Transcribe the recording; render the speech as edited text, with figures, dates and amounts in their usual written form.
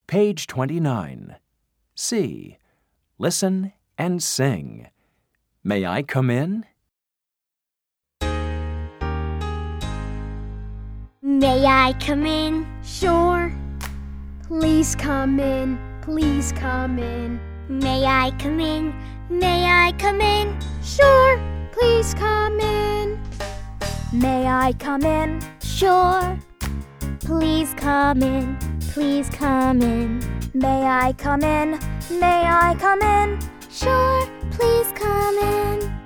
Page 29. C. Listen and sing. May I come in? May I come in? Sure. Please come in. Please come in. May I come in? May I come in? Sure. Please come in. May I come in? Sure. Please come in. Please come in. May I come in? May I come in? Sure. Please come in.